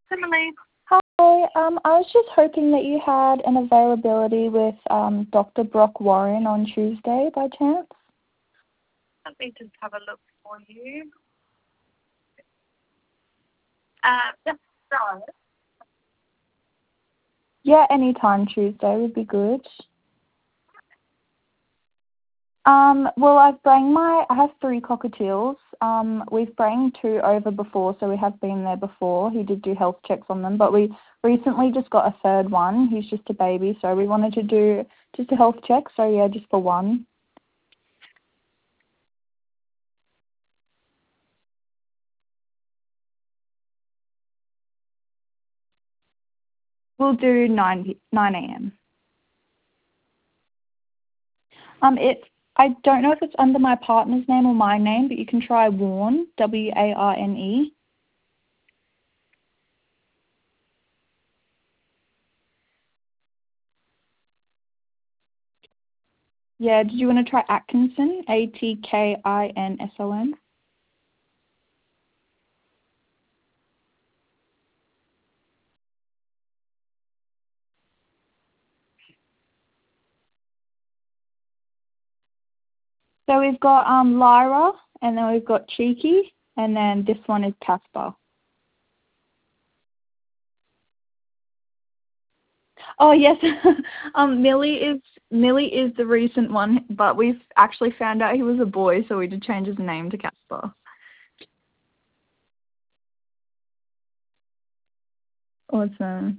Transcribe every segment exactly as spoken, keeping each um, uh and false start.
Emily. Hi, um, I was just hoping that you had an availability with um, Doctor Brock Warren on Tuesday by chance. Let me just have a look for you. Uh, yes, sorry. Yeah, any time Tuesday would be good. Um, well, I've bring my, I have three cockatiels. Um, we've bring two over before, so we have been there before. He did do health checks on them, but we recently just got a third one. He's just a baby, so we wanted to do just a health check, so yeah, just for one. We'll do nine a.m. Um, it, I don't know if it's under my partner's name or my name, but you can try Warne, W A R N E. Yeah, did you want to try Atkinson, A T K I N S O N? So we've got um Lyra, and then we've got Cheeky, and then this one is Casper. Oh yes, um Millie is Millie is the recent one, but we've actually found out he was a boy, so we did change his name to Casper. Awesome.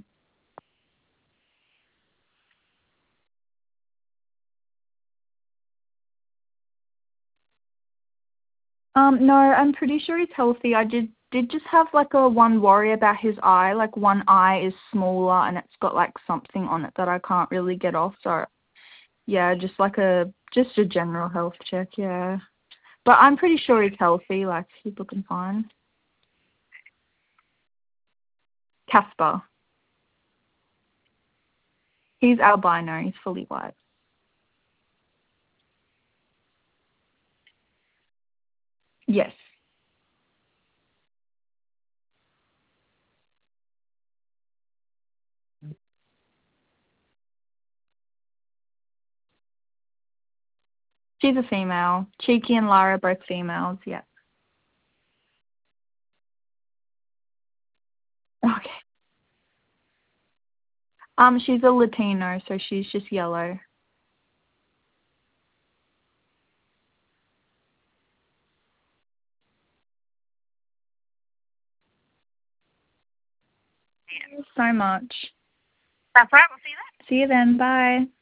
Um, no, I'm pretty sure he's healthy. I did did just have like a one worry about his eye. Like one eye is smaller and it's got like something on it that I can't really get off. So yeah, just like a just a general health check. Yeah, but I'm pretty sure he's healthy. Like he's looking fine. Casper. He's albino. He's fully white. Yes. She's a female. Cheeky and Lara are both females. Yeah. Okay. Um, she's a Latino, so she's just yellow. Thank you so much. That's right. We'll see you then. See you then. Bye.